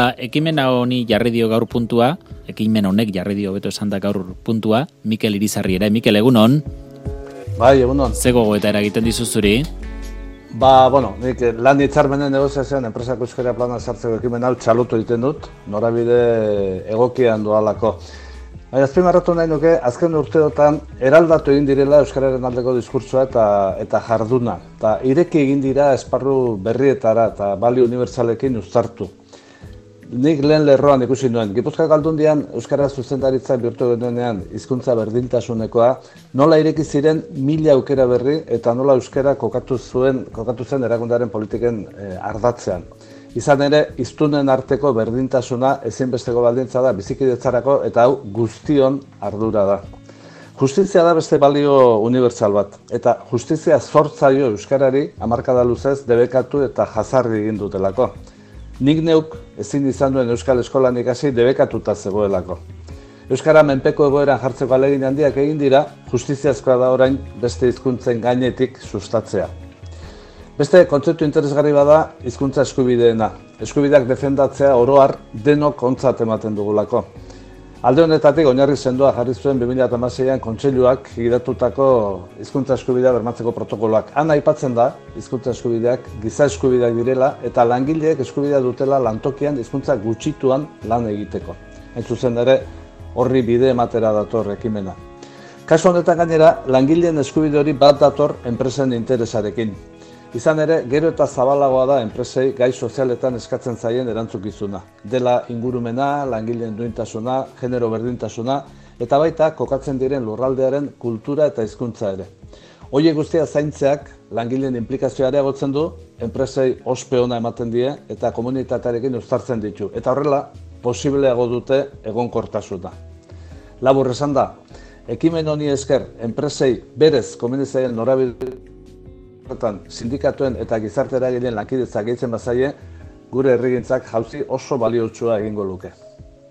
ekimen honi jarri dio gaur puntua, ekimen honek jarri dio beto esan da gaur puntua, Mikel Irizarri ere. Mikel, egunon? Bai, egunon. Ze gogoeta eragiten dizu zuri? Nik lan hitzarmenen negoziazioan enpresako euskara plana sartzeko ekimen hau txalotu egiten dut, norabide egokian doalako. Azpimarratu nahi nuke, azken urteotan eraldatu egin direla euskararen aldeko diskurtsoa eta jarduna. Eta ireki egin dira esparru berrietara eta balio unibertsalekin uztartu. Nik lehen lerroan ikusi nuen, Gipuzkoako Aldundian euskara zuzendaritza bihurtu genuenean hizkuntza berdintasunekoa, nola ireki ziren 1000 aukera berri eta nola euskara kokatu zen erakundearen politiken ardatzean. Izan ere, hiztunen arteko berdintasuna ezinbesteko baldintza da bizikidetzarako eta hau guztion ardura da. Justizia da beste balio unibertsal bat, eta justizia zortzaio euskarari hamarkada luzez debekatu eta jazarri egin dutelako. Nik neuk ezin izan duen euskal eskolan ikasi debekatuta zegoelako. Euskara menpeko egoeran jartzeko ahalegin handiak egin dira, justiziazkoa da orain beste hizkuntzen gainetik sustatzea. Beste kontzeptu interesgarri bada hizkuntza eskubideena. Eskubideak defendatzea oro har denok ontzat ematen dugulako. Alde honetatik oinarri sendoa jarri zuen 2016an kontseiluak gidatutako hizkuntza eskubidea bermatzeko protokoloak. Han aipatzen da hizkuntza eskubideak giza eskubideak direla eta langileek eskubidea dutela lantokian hizkuntza gutxituan lan egiteko. Hain zuzen ere horri bide ematera dator ekimena. Kasu honetan gainera langileen eskubide hori bat dator enpresen interesarekin. Izan ere, gero eta zabalagoa da enpresei gai sozialetan eskatzen zaien erantzukizuna. Dela ingurumena, langileen duintasuna, genero berdintasuna, eta baita kokatzen diren lurraldearen kultura eta hizkuntza ere. Horiek guztia zaintzeak langileen inplikazioa areagotzen du, enpresei ospe ona ematen die eta komunitatearekin uztartzen ditu. Eta horrela, posibleago dute egonkortasuna. Labur esan da, ekimen honi esker, enpresei berez komenizaien norabide sindikatuen eta gizarte eragileen lankidetzak gehitzen bazaie, gure herrigintzak jauzi oso baliotsua egingo luke.